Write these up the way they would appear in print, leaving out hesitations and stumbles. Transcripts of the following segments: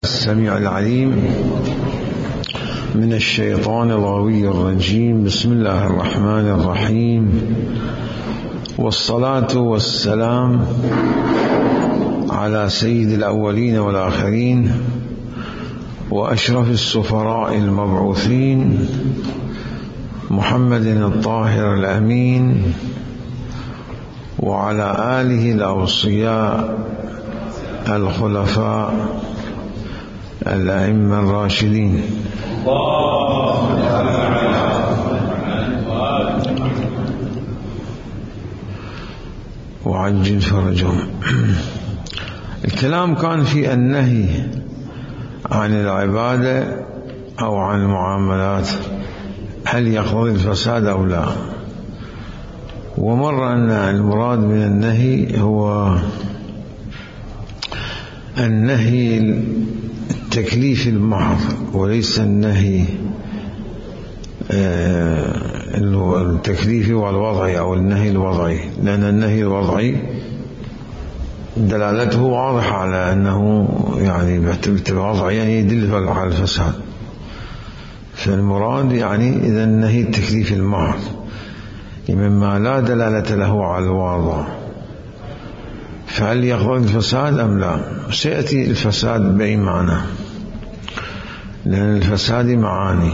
السميع العليم من الشيطان الغوي الرجيم. بسم الله الرحمن الرحيم، والصلاة والسلام على سيد الأولين والآخرين وأشرف السفراء المبعوثين محمد الطاهر الأمين وعلى آله الأوصياء الخلفاء الأئمة الراشدين وعجل فرجهم. الكلام كان في النهي عن العبادة أو عن المعاملات، هل يقتضي الفساد أو لا؟ ومر أن المراد من النهي هو النهي التكليف المحض وليس النهي التكليفي والوضعي أو النهي الوضعي، لأن النهي الوضعي دلالته واضحة على أنه يعني بالوضع يعني يدل على الفساد، فالمراد يعني إذا النهي التكليفي المحض مما لا دلالة له على الواضع، فهل يقتضي الفساد أم لا؟ سيأتي الفساد بأي معنى، لأن الفساد معاني.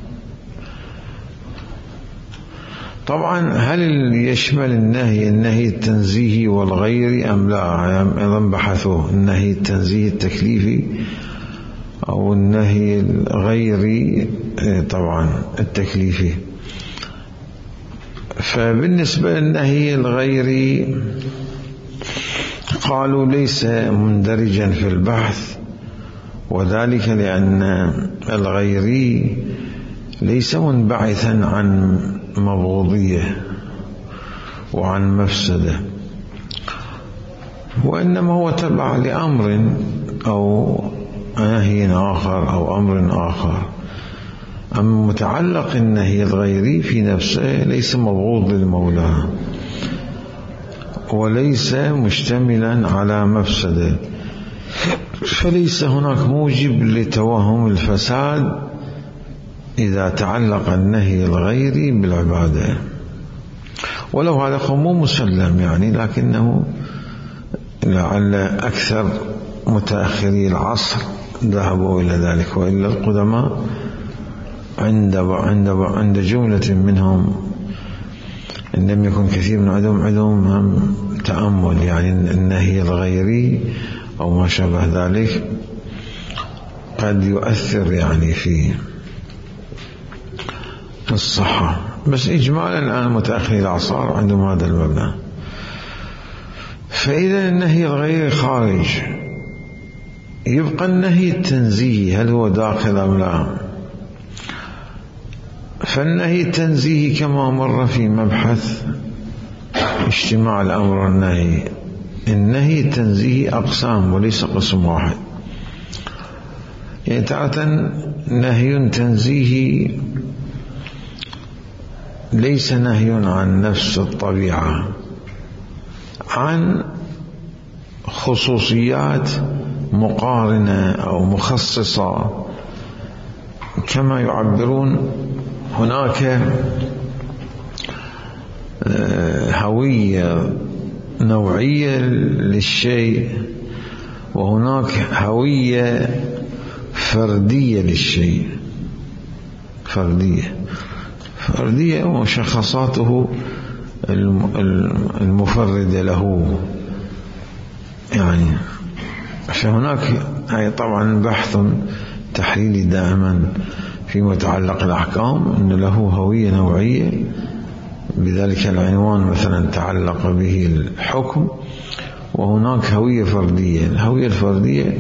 طبعا هل يشمل النهي التنزيهي والغيري أم لا؟ أيضا بحثوا النهي التنزيهي التكليفي أو النهي الغيري طبعا التكليفي. فبالنسبة للنهي الغيري قالوا ليس مندرجا في البحث، وذلك لأن الغيري ليس منبعثا عن مبغوضية وعن مفسدة، وإنما هو تبع لأمر أو نهي آخر أو أمر آخر. أما متعلق النهي الغيري في نفسه ليس مبغوض للمولى وليس مشتملا على مفسده، فليس هناك موجب لتوهم الفساد إذا تعلق النهي الغيري بالعبادة، ولو هذا مو مسلم يعني، لكنه لعل أكثر متأخري العصر ذهبوا إلى ذلك، وإلا القدماء عند جملة منهم إن لم يكن كثير من عندهم هم تأمل، يعني النهي الغيري أو ما شابه ذلك قد يؤثر يعني في الصحة، بس إجمالا الآن متأخري الأعصار عندهم هذا المبنى. فإذا النهي الغيري خارج، يبقى النهي التنزيهي هل هو داخل أم لا؟ فالنهي التنزيهي كما مر في مبحث اجتماع الأمر والنهي، النهي التنزيهي أقسام وليس قسم واحد. يعني تارة نهي تنزيهي ليس نهي عن نفس الطبيعة، عن خصوصيات مقارنة أو مخصصة، كما يعبرون هناك هوية نوعية للشيء وهناك هوية فردية للشيء، فردية ومشخصاته المفردة له يعني. فهناك طبعا بحث تحليلي دائما فيما يتعلق الأحكام أن له هوية نوعية، بذلك العنوان مثلا تعلق به الحكم، وهناك هوية فردية. الهوية الفردية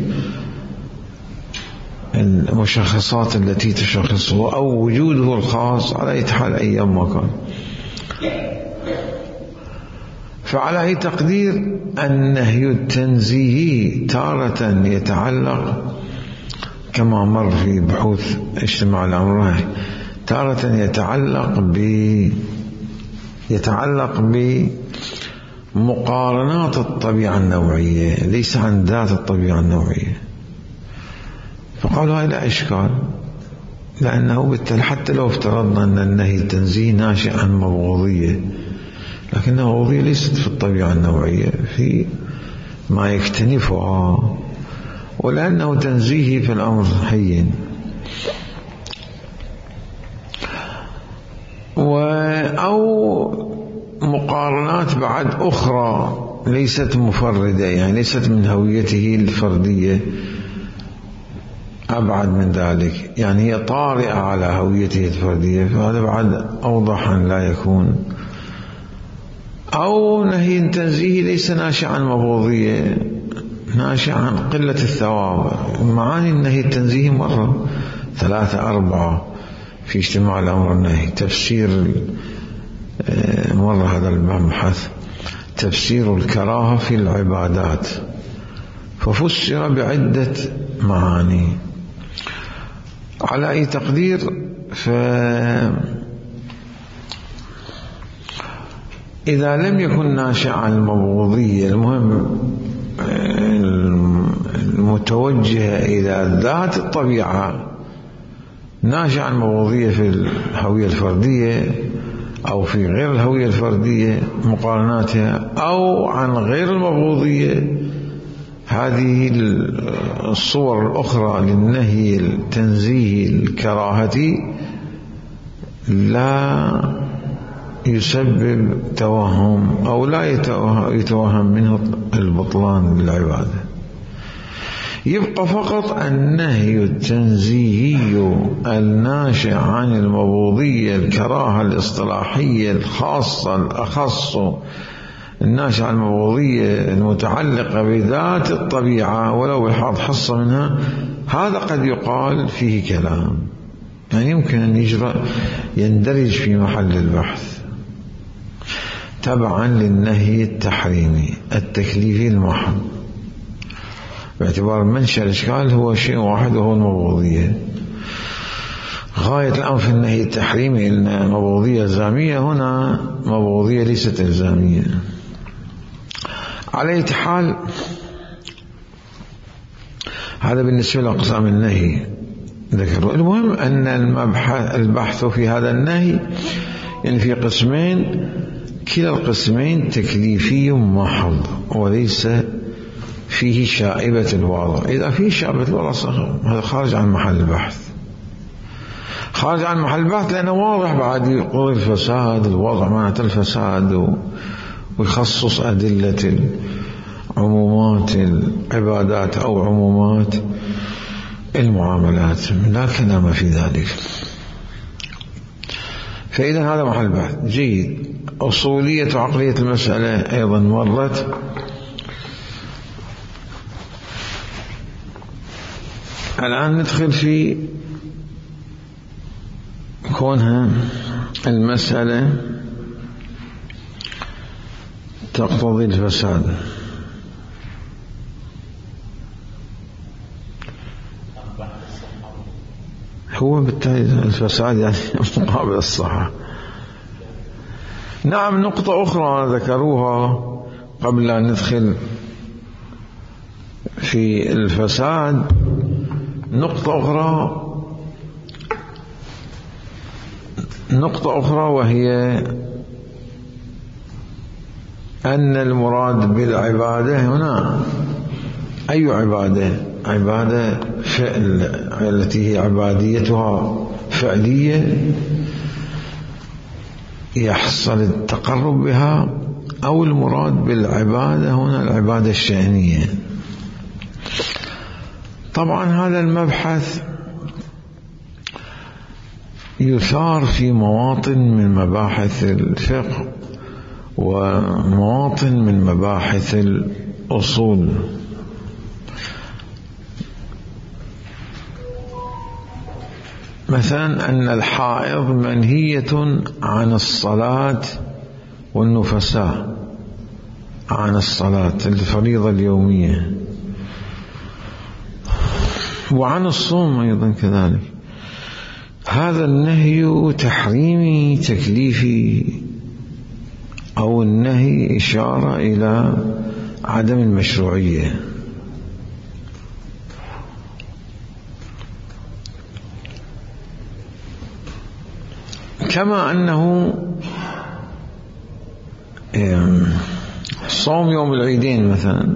المشخصات التي تشخصه أو وجوده الخاص على أي حال أيام ما كان. فعلى أي تقدير النهي التنزيهي تارة يتعلق كما مر في بحوث اجتماع الأمر، تارة يتعلق بمقارنات الطبيعة النوعية، ليس عن ذات الطبيعة النوعية. قالوا هاي لا إشكال، لأنه بالتالي حتى لو افترضنا أن النهي التنزيهي ناشئ عن مبغوضية، لكن المبغوضية ليست في الطبيعة النوعية، في ما يكتنفها، ولأنه تنزيهي في الأمر هين. أو مقارنات بعد أخرى ليست مفردة، يعني ليست من هويته الفردية، أبعد من ذلك، يعني هي طارئة على هويته الفردية، فهذا بعد أوضح أن لا يكون. أو نهي تنزيهي ليس ناشئ عن مبغوضية، ناشئ عن قلة الثواب. معاني النهي التنزيهي مرة 3 4 في اجتماع الأمر والنهي. تفسير مرة هذا المبحث تفسير الكراهة في العبادات، ففسر بعدة معاني. على أي تقدير، إذا لم يكن ناشئ عن المبغوضية، المهم المتوجهة إلى ذات الطبيعة، ناشئ عن المبغوضية في الهوية الفردية أو في غير الهوية الفردية مقارناتها، أو عن غير المبغوضية، هذه الصور الأخرى للنهي التنزيهي الكراهتي لا يسبب توهم أو لا يتوهم منه البطلان للعبادة. يبقى فقط النهي التنزيهي الناشئ عن المبغوضية، الكراهة الاصطلاحية الخاصة الأخص، الناشئ عن المبغوضية المتعلقة بذات الطبيعة ولو بحظ حصة منها، هذا قد يقال فيه كلام، يعني يمكن أن يندرج في محل البحث تبعا للنهي التحريمي التكليفي المحض، باعتبار منشأ الإشكال هو شيء واحد وهو المبغوضية. غاية الأمر في النهي التحريمي إن مبغوضية إلزامية، هنا مبغوضية ليست إلزامية. على أي حال، هذا بالنسبة لأقسام النهي ذكروا. المهم أن البحث في هذا النهي يعني في قسمين، كلا القسمين تكليفي محض وليس فيه شائبة الوضع. إذا فيه شائبة الوضع هذا خارج عن محل البحث، خارج عن محل البحث، لأنه واضح بعد يقول الفساد، الوضع معنى الفساد، ويخصص أدلة عمومات العبادات أو عمومات المعاملات، لا كلام في ذلك. فإذا هذا محل بحث جيد. أصولية وعقلية المسألة أيضا مرت. الآن ندخل في كونها المسألة تقتضي الفساد. هو بالتالي الفساد يعني مقابل الصحة. نعم، نقطة أخرى ذكروها قبل أن ندخل في الفساد، نقطة أخرى وهي أن المراد بالعبادة هنا أي عبادة؟ عبادة فعل التي هي عباديتها فعلية يحصل التقرب بها، أو المراد بالعبادة هنا العبادة الشأنية. طبعا هذا المبحث يثار في مواطن من مباحث الفقه ومواطن من مباحث الأصول. مثلا أن الحائض منهية عن الصلاة والنفساء عن الصلاة الفريضة اليومية، وعن الصوم أيضا كذلك. هذا النهي تحريمي تكليفي، أو النهي إشارة إلى عدم المشروعية. كما أنه صوم يوم العيدين مثلا،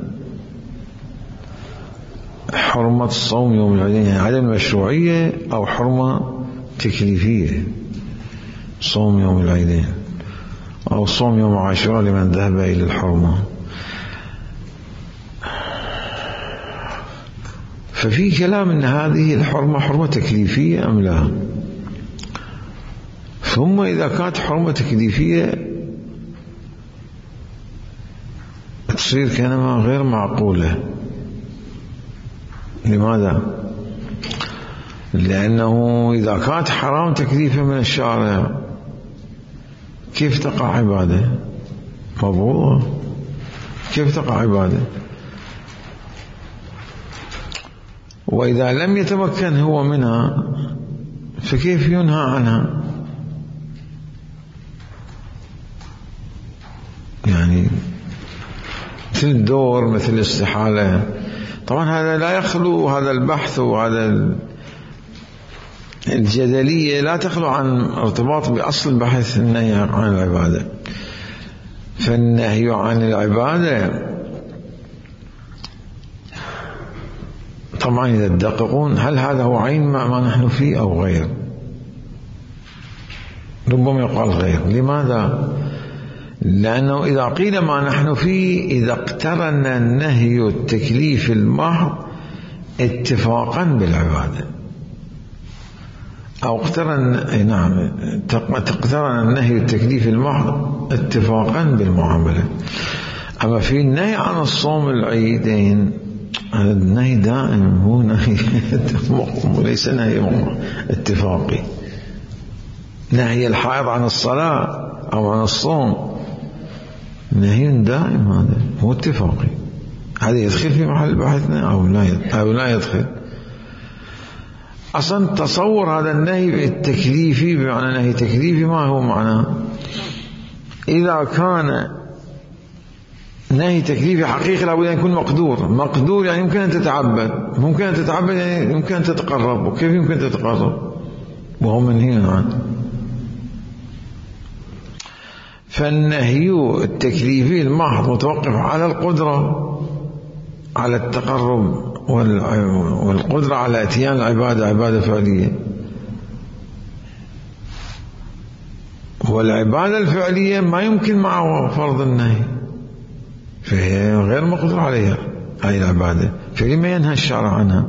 حرمة الصوم يوم العيدين يعني عدم مشروعية أو حرمة تكليفية، صوم يوم العيدين أو صوم يوم عاشوراء لمن ذهب إلى الحرمة. ففي كلام أن هذه الحرمة حرمة تكليفية أم لا. ثم إذا كانت حرمة تكليفية تصير كلمة غير معقولة. لماذا؟ لأنه إذا كانت حرام تكليفة من الشارع كيف تقع عبادة مضبوطة؟ كيف تقع عبادة؟ وإذا لم يتمكن هو منها فكيف ينهى عنها؟ يعني مثل الدور، مثل الاستحالة. طبعا هذا لا يخلو، هذا البحث وهذا الجدلية لا تخلو عن ارتباط بأصل البحث، النهي عن العبادة. فالنهي عن العبادة طبعا إذا تدققون هل هذا هو عين ما نحن فيه أو غير؟ ربما يقال غير. لماذا؟ لأنه إذا قيل ما نحن فيه إذا اقترن النهي التكليف المحض اتفاقا بالعبادة، أو اقترن النهي التكليف المحض اتفاقا بالمعاملة. أما في النهي عن الصوم العيدين النهي دائم، هو نهي وليس نهي اتفاقي. نهي الحائض عن الصلاة أو عن الصوم نهي دائم، هذا مو اتفاقي. هذا يدخل في محل بحثنا أو لا يدخل. أصلا تصور هذا النهي التكليفي بمعنى نهي تكليفي ما هو معناه؟ إذا كان نهي تكليفي حقيقي لابد أن يكون مقدور يعني يمكن أن تتعبد، يعني يمكن أن تتقرب. وكيف يمكن تتقرب وهو منهي عنه؟ فالنهي التكليفي المحض متوقف على القدرة على التقرب والقدرة على اتيان العبادة، عبادة فعلية. والعبادة الفعلية ما يمكن معه فرض النهي، فهي غير مقدور عليها هذه العبادة، فلما ينهى الشرع عنها؟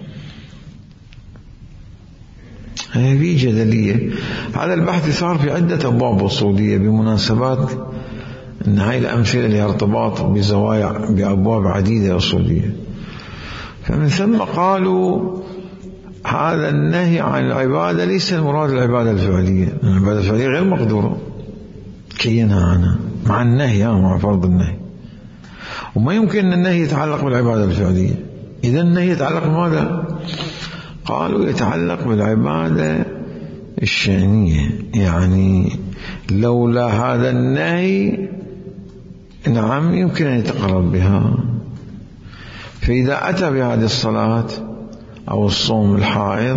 هذه جدلية. هذا البحث صار في عدة أبواب أصولية بمناسبات أن هاي الأمثلة لها ارتباط بزوايا بأبواب عديدة أصولية. فمن ثم قالوا هذا النهي عن العبادة ليس المراد العبادة الفعلية، العبادة الفعلية غير مقدورة كي ينهى عنها مع النهي، مع فرض النهي. وما يمكن أن النهي يتعلق بالعبادة الفعلية. إذا النهي يتعلق بماذا؟ قالوا يتعلق بالعبادة الشأنية، يعني لولا هذا النهي نعم يمكن أن يتقرب بها. فإذا أتى بهذه الصلاة أو الصوم الحائض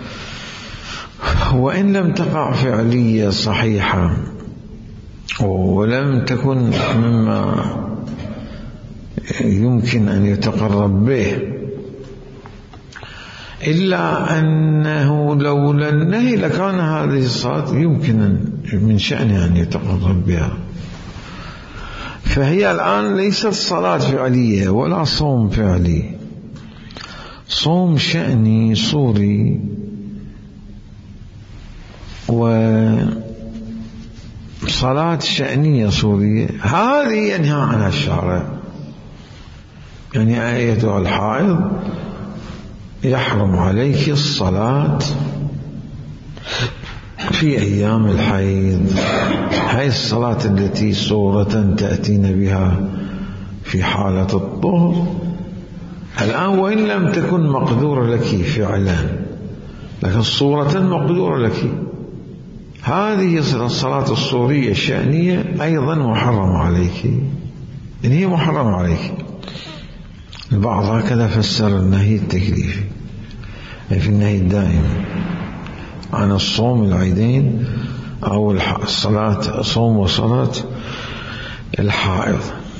وإن لم تقع فعلية صحيحة ولم تكن مما يمكن أن يتقرب به، إلا أنه لولا النهي لكان هذه الصلاة يمكن من شأنه أن يتقرب بها. فهي الآن ليست صلاة فعلية ولا صوم فعلي، صوم شأني صوري وصلاة شأنية صورية. هذه ينهى عنها الشارع. يعني أيتها الحائض يحرم عليك الصلاة في أيام الحيض، هاي الصلاة التي صورة تأتين بها في حالة الطهر الآن وإن لم تكن مقدورة لك فعلا، لكن صورة مقدورة لك. هذه الصلاة الصورية الشأنية أيضا محرمة عليك، إن هي محرمة عليك. البعض هكذا فسر النهي التكليفي، أي في النهي الدائم عن الصوم العيدين أو الصلاة صوم وصلاة الحائض.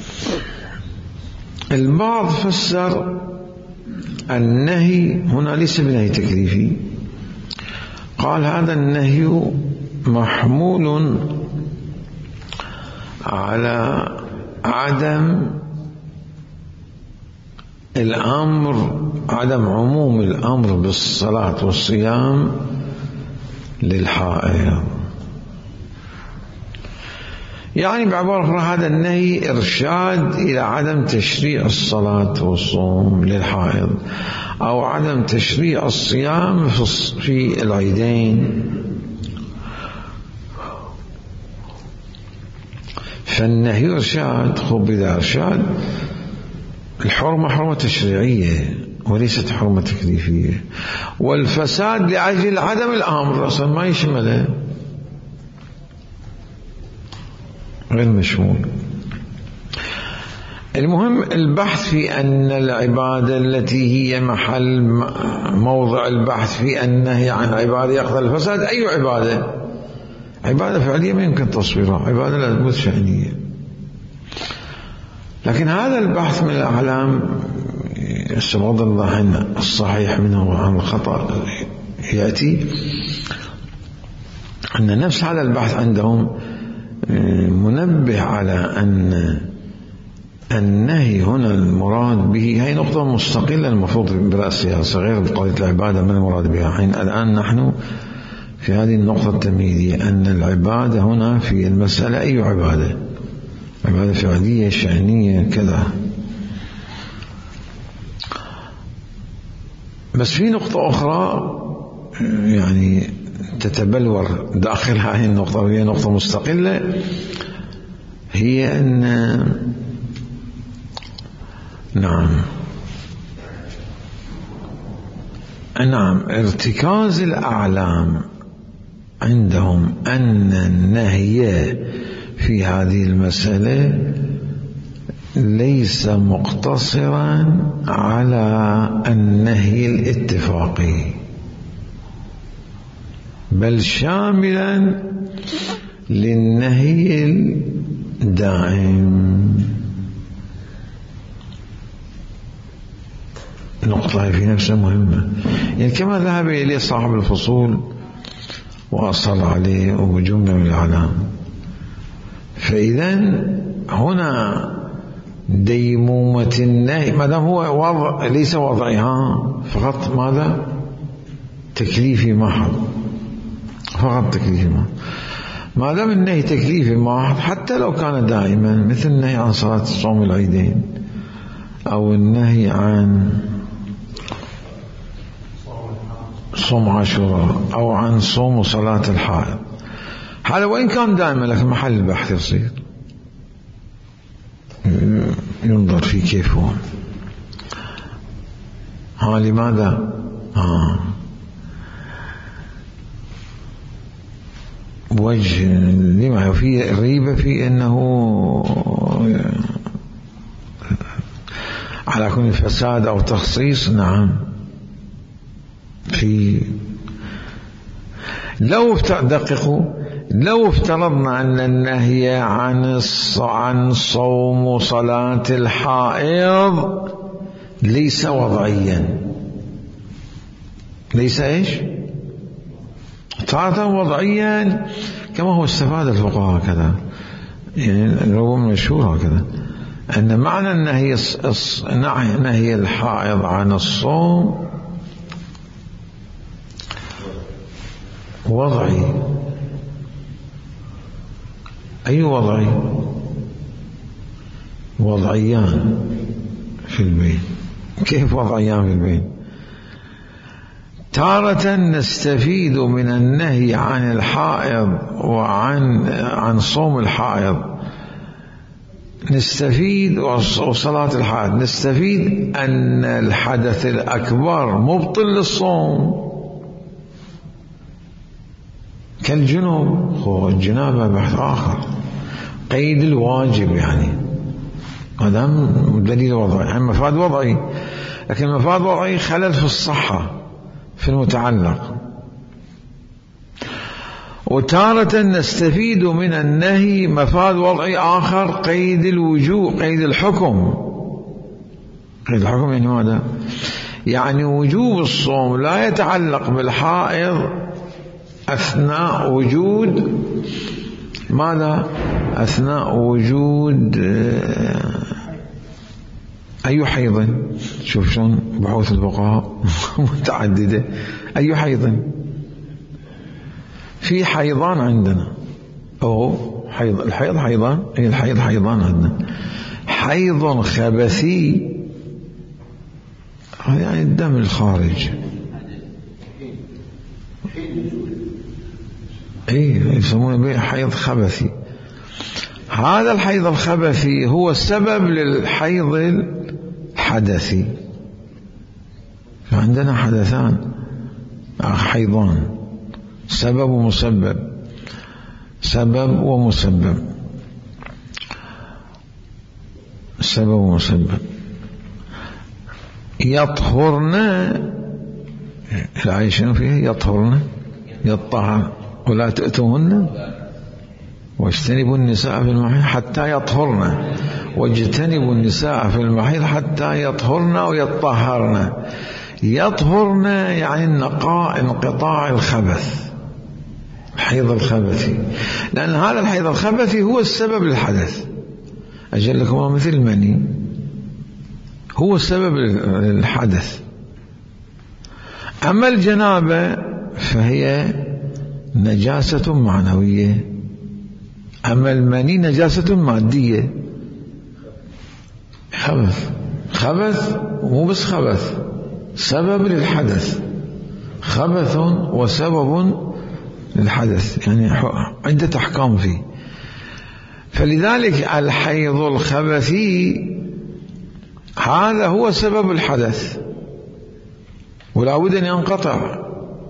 البعض فسر النهي هنا ليس بنهي تكليفي، قال هذا النهي محمول على عدم الأمر، عدم عموم الأمر بالصلاة والصيام للحائض. يعني بعبارة أخرى هذا النهي إرشاد إلى عدم تشريع الصلاة والصوم للحائض، أو عدم تشريع الصيام في العيدين. فالنهي إرشاد، خب إذا إرشاد الحرمة حرمة تشريعية وليست حرمة تكليفية، والفساد لأجل عدم الأمر أصلا ما يشمله، غير مشمول. المهم البحث في أن العبادة التي هي محل موضع البحث في النهي عن عبادة يقتضي الفساد أي عبادة؟ عبادة فعلية ما يمكن تصويرها، عبادة لا تثبت شأنية. لكن هذا البحث من الأعلام بغض الله عن الصحيح منه وعن الخطأ يأتي أن نفس هذا البحث عندهم منبه على أن النهي هنا المراد به هي نقطة مستقلة المفروض برأسها صغير بقضية العبادة من المراد بها. حين الآن نحن في هذه النقطة التمهيدية أن العبادة هنا في المسألة أي عبادة، عبادة فعلية شأنية كذا. بس في نقطة أخرى يعني تتبلور داخل هذه النقطة وهي نقطة مستقلة، هي أن نعم ارتكاز الأعلام عندهم أن النهي في هذه المسألة ليس مقتصرا على النهي الاتفاقي، بل شاملا للنهي الدائم. نقطة في نفسها مهمة، يعني كما ذهب إليه صاحب الفصول وأصل عليه وجملة من الأعلام. فإذا هنا ديمومة النهي ما دام هو وضع ليس وضعها فقط ماذا تكليفي محض، فقط تكليفي محض. ما دام النهي تكليفي محض حتى لو كان دائما، مثل النهي عن صلاة صوم العيدين أو النهي عن صوم عاشوراء أو عن صوم وصلاة الحائض، هذا وإن كان دائما لكن محل البحث يصير ينظر في كيف هو. لماذا؟ وجه لما في ريبة في أنه على كل فساد أو تخصيص. نعم في لو افترضنا أن النهي عن صوم وصلاة الحائض ليس وضعيا، ليس إيش تارة وضعيا كما هو استفاد الفقهاء كذا، يعني الرواية مشهورة كذا أن معنى نهي الحائض عن الصوم وضعي. أي وضعي؟ وضعيان في البين. كيف وضعيان في البين؟ تارة نستفيد من النهي عن الحائض وعن صوم الحائض، نستفيد وصلاة الحائض، نستفيد أن الحدث الأكبر مبطل للصوم كالجنوب. هو الجنابة بحث آخر، قيد الواجب، يعني هذا دليل وضعي، يعني مفاد وضعي، لكن مفاد وضعي خلل في الصحة في المتعلق. وتارة نستفيد من النهي مفاد وضعي آخر، قيد الوجوب، قيد الحكم. قيد الحكم يعني ماذا؟ يعني وجوب الصوم لا يتعلق بالحائض أثناء وجود ماذا؟ أثناء وجود أي حيض. شوف شلون بحوث الفقهاء متعددة. أي حيض؟ في حيضان عندنا، أو حيض، الحيض حيضان، أي الحيض حيضان عندنا. حيض خبثي يعني الدم الخارج، يسمونه به حيض خبثي. هذا الحيض الخبثي هو السبب للحيض الحدثي. فعندنا حدثان، حيضان، سبب ومسبب، سبب ومسبب، سبب ومسبب. يطهرن، الآية شنو فيها؟ يطهرن، يطهر، ولا تأتوهن واجتنبوا النساء في المحيض حتى يطهرن، واجتنبوا النساء في المحيض حتى يطهرن ويطهرن. يطهرن يعني النقاء، انقطاع الخبث، الحيض الخبثي، لأن هذا الحيض الخبثي هو السبب للحدث. أجلكم مثل المني هو السبب للحدث. أما الجنابة فهي نجاسة معنوية، أما المني نجاسة مادية، خبث. خبث مو بس خبث، سبب للحدث، خبث وسبب للحدث، يعني عدة أحكام فيه. فلذلك الحيض الخبثي هذا هو سبب الحدث، ولا بد أن ينقطع.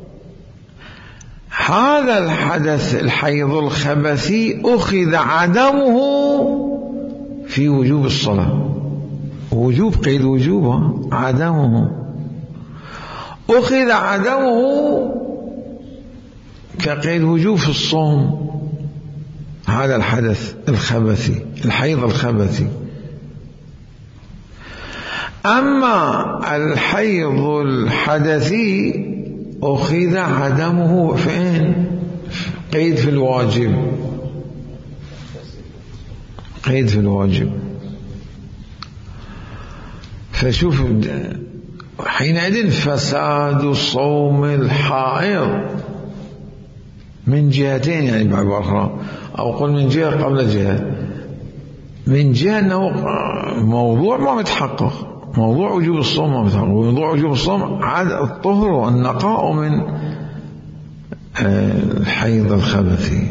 هذا الحدث الحيض الخبثي أخذ عدمه في وجوب الصلاة، وجوب قيد وجوبه، عدمه أخذ عدمه كقيد وجوب في الصوم. هذا الحدث الخبثي، الحيض الخبثي. أما الحيض الحدثي أخذ عدمه فين؟ قيد في الواجب، قيد في الواجب. فشوف حينئذ فساد صوم الحائض من جهتين، يعني بعبارة أخرى، أو قل من جهة قبل جهة. من جهة أنه موضوع ما متحقق، موضوع وجوب الصوم ما متحقق. موضوع وجوب الصوم عاد الطهر والنقاء من الحيض الخبثي.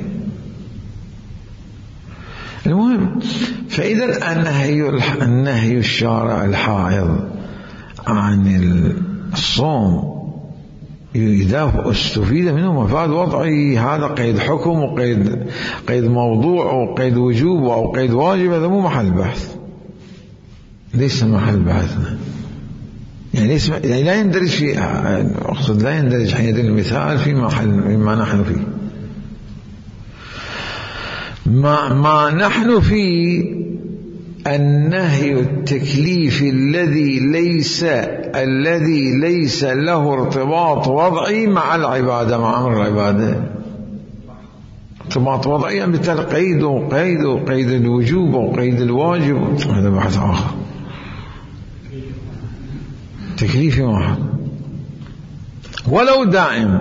المهم، فإذا النهي الشارع الحائض عن الصوم إذا استفيد منه مفاد وضعي، هذا قيد حكم وقيد موضوع وقيد وجوب أو قيد واجب، هذا مو محل بحث، ليس محل بحثنا. يعني لا يندرج في، أقصد لا يندرج حين المثال في محل مما نحن فيه. ما نحن فيه النهي التكليفي الذي ليس له ارتباط وضعي مع العبادة، مع أمر العبادة. ارتباط وضعي يعني بالتقييد وقيد الوجوب وقيد الواجب، هذا بحث آخر. تكليفي واحد ولو دائم،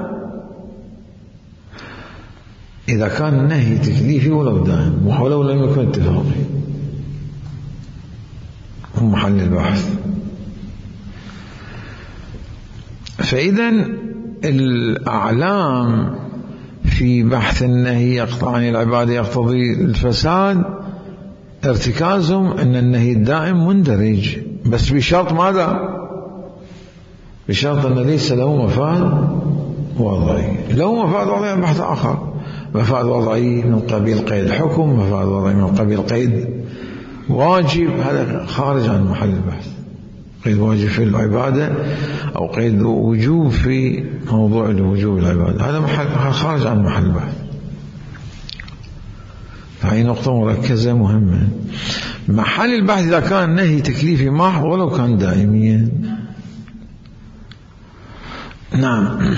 إذا كان النهي تكليفي ولو دائم، ولو لم يكن اتفاقي، هم محل البحث. فإذا الأعلام في بحث النهي عن العبادة يقتضي الفساد، ارتكازهم أن النهي الدائم مندرج، بس بشرط ماذا؟ بشرط أن ليس له مفاد وضعي. له مفاد وضعي بحث آخر، مفاد وضعي من قبيل قيد حكم، مفاد وضعي من قبيل قيد واجب، هذا خارج عن محل البحث. قيد واجب في العبادة أو قيد وجوب في موضوع الوجوب العبادة، هذا خارج عن محل البحث. هاي نقطة مركزة مهمة. محل البحث إذا كان نهي تكليفي محض ولو كان دائميا. نعم.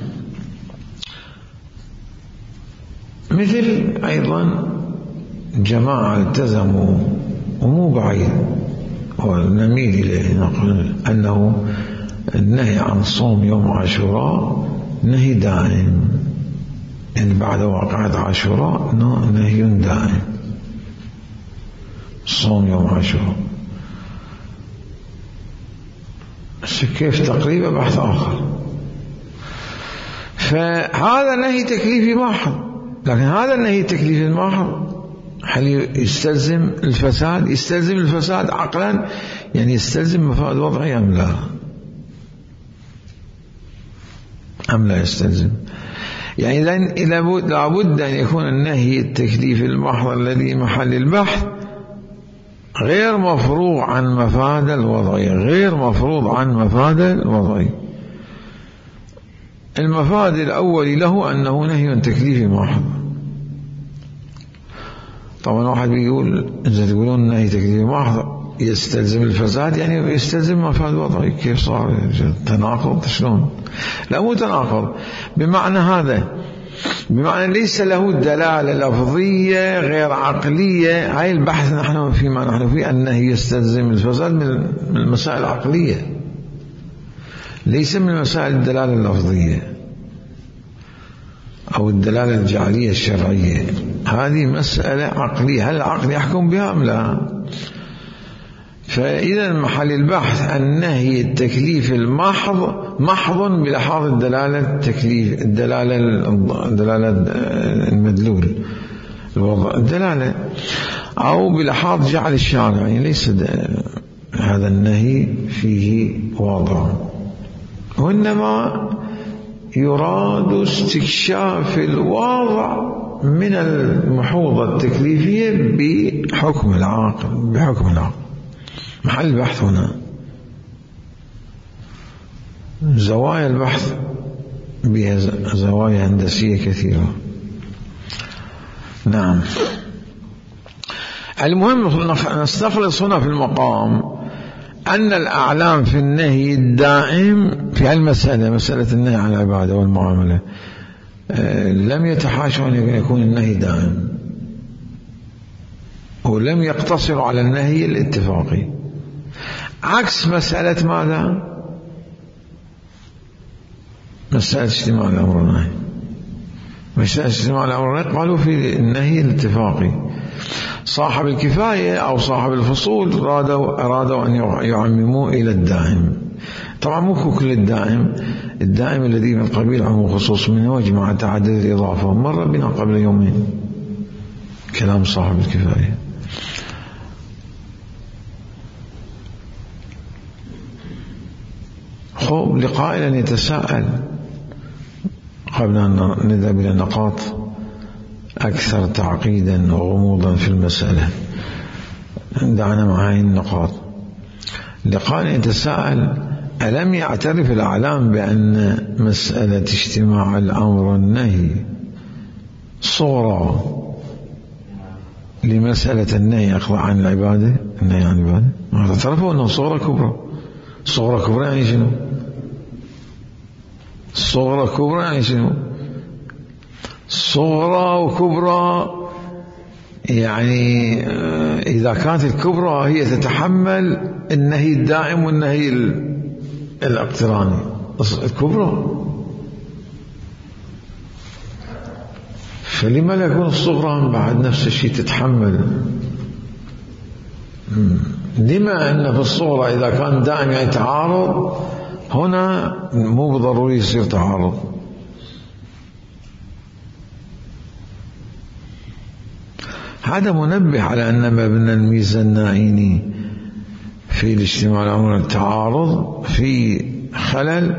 مثل أيضا جماعة التزموا ومو بعيد ونميل إليه نقول أنه النهي عن صوم يوم عاشوراء نهي دائم، يعني بعد واقعة عاشوراء نهي دائم صوم يوم عاشوراء. كيف؟ تقريبا بحث آخر. فهذا نهي تكليفي محض، لكن هذا النهي التكليفي المحض هل يستلزم الفساد؟ يستلزم الفساد عقلا، يعني يستلزم مفاد وضعي أم لا؟ أم لا يستلزم؟ يعني إذن لابد أن يكون النهي التكليفي المحض الذي محل البحث غير مفروض عن مفاد الوضعي، غير مفروض عن مفاد الوضعي. المفاد الأول له أنه نهي تكليفي محض. طبعا واحد بيقول إذا تقولون نهي تكليفي محض يستلزم الفساد، يعني يستلزم مفاد وضعي. كيف صار تناقض؟ شلون؟ لا مو تناقض، بمعنى هذا، بمعنى ليس له دلالة لفظية غير عقلية. هاي البحث نحن فيما نحن فيه أنه يستلزم الفساد من المسائل العقلية، ليس من مسائل الدلالة اللفظية أو الدلالة الجعلية الشرعية. هذه مسألة عقلية، هل العقل يحكم بها أم لا؟ فإذا محل البحث النهي التكليف المحض محض بلحاظ الدلالة التكليف، الدلالة المدلول الوضع الدلالة، أو بلحاظ جعل الشارع، يعني ليس هذا النهي فيه واضح، وإنما يراد استكشاف الواضع من المحوظة التكليفية بحكم العاقل، بحكم العاقل. محل البحث هنا زوايا البحث بها زوايا هندسية كثيرة. نعم. المهم نستخلص هنا في المقام أن الأعلام في النهي الدائم في المسألة، مسألة النهي عن العبادة والمعاملة، لم يتحاشوا أن يكون النهي دائم، ولم يقتصروا على النهي الاتفاقي، عكس مسألة ماذا؟ مسألة اجتماع الأمر والنهي. مسألة اجتماع الأمر والنهي قالوا في النهي الاتفاقي. صاحب الكفاية أو صاحب الفصول أرادوا أن يعمموا إلى الدائم. طبعا مو كل الدائم الذي من قبيل عموم خصوص منه وجمع تعدد الإضافة، مر بنا قبل يومين كلام صاحب الكفاية. خب لقائل يتساءل قبل أن نذهب إلى نقاط أكثر تعقيدا وغموضا في المسألة، دعنا مع هذه النقاط. لقائل يتساءل: ألم يعترف الأعلام بأن مسألة اجتماع الأمر والنهي صورة لمسألة النهي عن العبادة؟ النهي عن العبادة ما اعترفوا أنه صورة كبرى. صورة كبرى يعني شنو؟ صورة كبرى يعني شنو؟ صغرى وكبرى يعني إذا كانت الكبرى هي تتحمل النهي الدائم والنهي الاقتراني، الكبرى، فلما لا يكون الصغرى بعد نفس الشيء تتحمل؟ لما أن في الصغرى إذا كان دائم يعني تعارض، هنا مو بالضروري يصير تعارض. هذا منبه على أن مبنى الميزة النائيني في الاجتماع الأمر التعارض في خلل،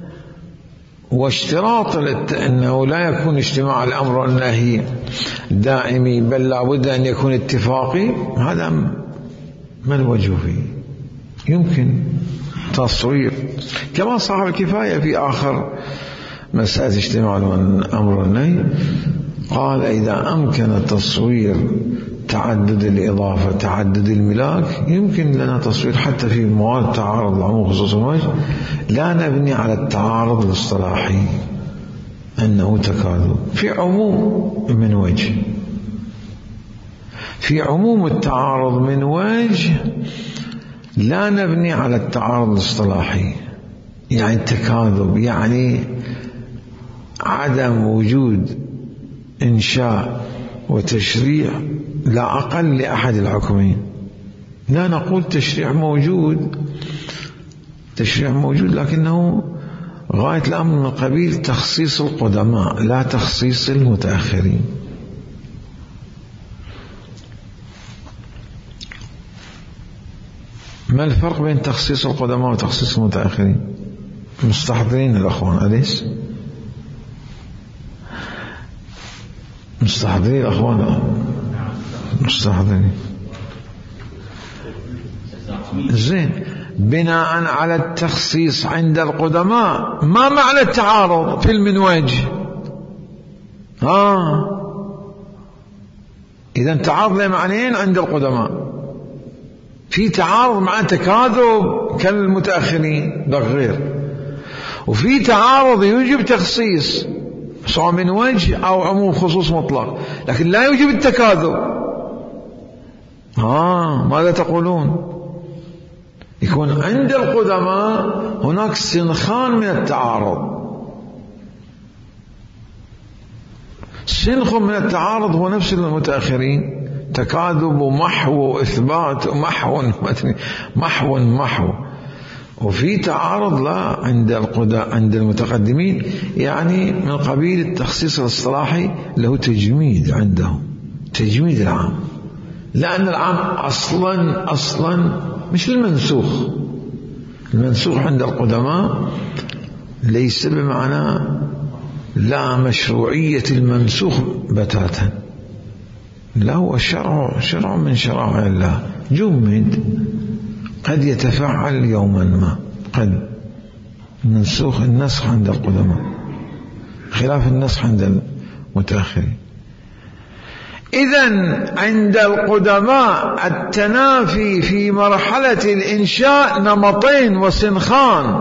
واشتراط أنه لا يكون اجتماع الأمر والنهي دائمي بل لابد أن يكون اتفاقي. هذا ما الوجه فيه؟ يمكن تصوير كما صاحب الكفاية في آخر مسألة اجتماع الأمر والنهي قال إذا أمكن تصوير تعدد الإضافة تعدد الملاك يمكن لنا تصوير حتى في مواد تعارض العموم خصوص الوجه، لا نبني على التعارض الاصطلاحي أنه تكاذب في عموم من وجه. في عموم التعارض من وجه لا نبني على التعارض الاصطلاحي، يعني التكاذب يعني عدم وجود إنشاء وتشريع لا أقل لأحد الحكمين. لا نقول تشريع موجود، تشريع موجود لكنه غاية الأمر من قبيل تخصيص القدماء لا تخصيص المتأخرين. ما الفرق بين تخصيص القدماء وتخصيص المتأخرين؟ مستحضرين الأخوان أليس؟ مستحضرين الأخوان مستحضرين زين. بناء على التخصيص عند القدماء ما معنى التعارض في المنواج؟ إذا تعارض له معنيين عند القدماء، في تعارض مع تكاذب كالمتأخرين ده غير، وفي تعارض يوجب تخصيص سواء من وجه أو عموم خصوص مطلق لكن لا يوجب التكاذب. ماذا تقولون؟ يكون عند القدماء هناك سنخان من التعارض. سنخ من التعارض هو نفس المتأخرين، تكاذب ومحو وإثبات ومحو وفي تعارض لا عند المتقدمين، يعني من قبيل التخصيص الاصطلاحي له تجميد عندهم، تجميد العام، لأن العام أصلا مش المنسوخ. المنسوخ عند القدماء ليس بمعنى لا مشروعية المنسوخ بتاتا، لا هو شرع من شرائع الله جمد، قد يتفعل يوما ما، قد النسخ عند القدماء خلاف النسخ عند المتأخرين. إذن عند القدماء التنافي في مرحلة الإنشاء نمطين وسنخان،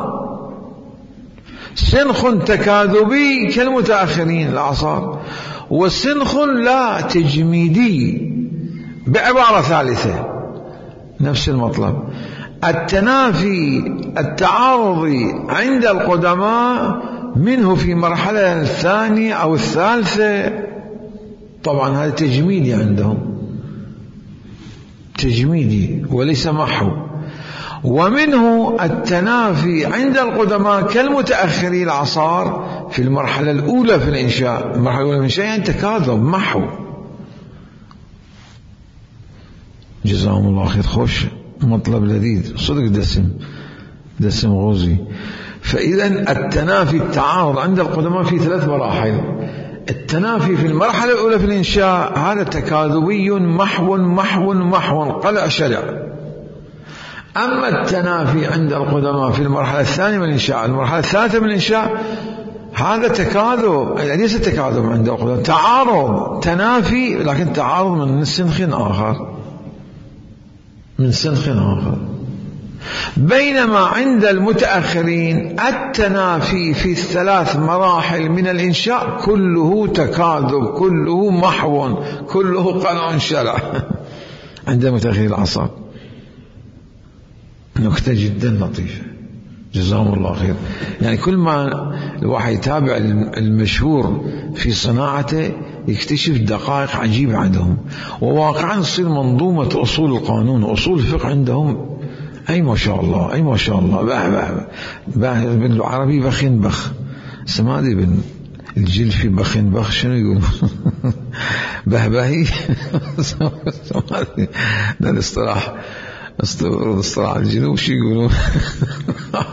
سنخ تكاذبي كالمتأخرين الأعصار، وسنخ لا تجميدي. بعبارة ثالثة نفس المطلب، التنافي التعارضي عند القدماء منه في مرحلة الثانية أو الثالثة، طبعا هذا تجميدي عندهم، تجميدي وليس محو. ومنه التنافي عند القدماء كالمتأخرين الأعصار في المرحلة الأولى في الإنشاء. المرحلة الأولى في الإنشاء يعني تكاذب محو. جزاهم الله خير، خوش مطلب لذيذ صدق، دسم غوزي. فإذا التنافي التعارض عند القدماء في 3 مراحل. التنافي في المرحلة الأولى في الإنشاء هذا تكاذبي محو قلع شلع. أما التنافي عند القدماء في المرحلة الثانية من الإنشاء، المرحلة الثالثة من الإنشاء، هذا تكاذب، ليس تكاذب عند القدماء، تعارض، تنافي لكن تعارض من سنخ آخر، من سنخ آخر. بينما عند المتأخرين التنافي في 3 مراحل من الإنشاء كله تكاذب، كله محو، كله قلع شلع عند المتأخرين الأعصار. نكتة جدا لطيفة جزاهم الله خير. يعني كل ما الواحد يتابع المشهور في صناعته يكتشف دقائق عجيبة عندهم، وواقعا تصير منظومة أصول القانون وأصول الفقه عندهم أي ما شاء الله، أي ما شاء الله. بالعربي بخن بخ سمادي بالجلفي بخن بخ شنو يقول بهبهي سمادي ده الاصطلاح الجنوب شو يقولون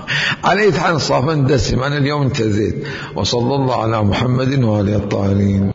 عليه حال صافا دسم. أنا اليوم انتزيت. وصلى الله على محمد وآله الطاهرين.